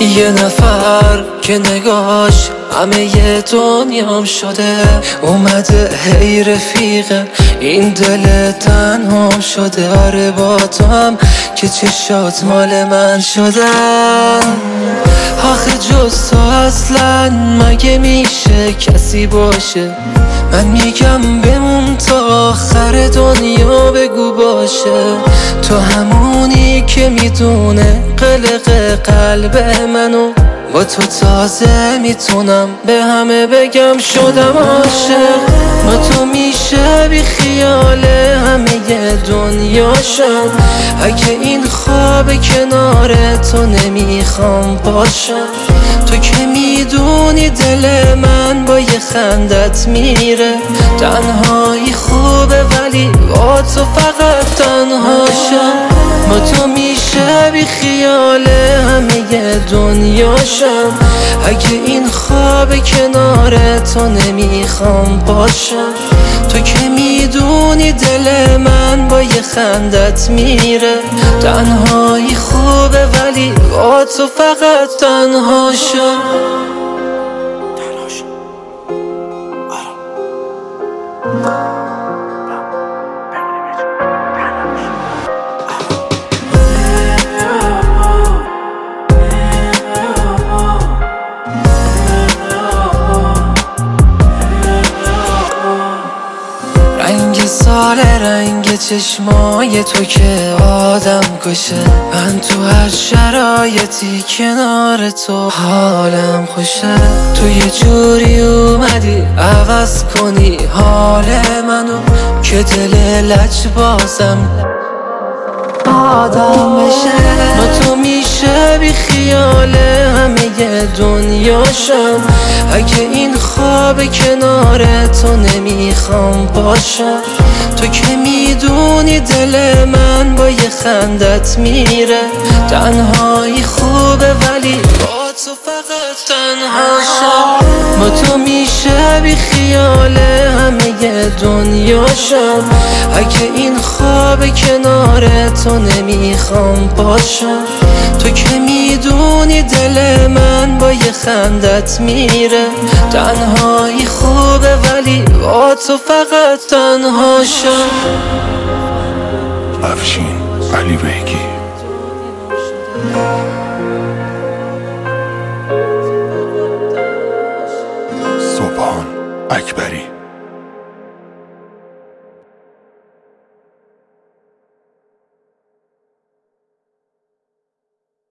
یه نفر که نگاش همه ی دنیام شده، اومده هی رفیقه این دل تنهام شده. آره با تو هم که چشات مال من شدن. آخه جز تو اصلا مگه میشه کسی باشه؟ من میگم بمون تا آخر دنیا بگو باشه. تو همونی که میدونه قلق قلب منو، با تو تازه میتونم به همه بگم شدم عاشق. با تو میشه بی خیال همه دنیاشم. اگه این خواب کنار تو نمیخوام باشم. تو که میدونی دل من با یه خندت میره. تنهایی خوبه ولی با تو فقط تنهاشم. با تو میشه بی خیال همه دنیاشم. اگه این خواب کنار تو نمیخوام باشم. تو که میدونی دل من با یه خندت میره. تنهایی خوبه ولی با تو فقط تنهاشم. رنگ سال رنگ چشمای تو که آدم کشه. من تو هر شرایطی کنار تو حالم خوشه. تو یه جوری اومدی عوض کنی حال منو، که دل لجبازم آدم بشه. با تو میشه بی خیال همه دنیاشم. اگه این خواب کنار تو نمیخوام باشم. تو که میدونی دل من با یه خندت میره. تنهایی خوبه ولی با تو فقط تنهاشم. با تو میشه بی خیال همه دنیاشم. اگه این خواب کنار تو نمیخوام باشم. تو که میدونی دل من با یه خندت میره. تنهایی خوبه ولی با تو فقط تنهاشم. افشین علی بیگی. سبحان اکبری.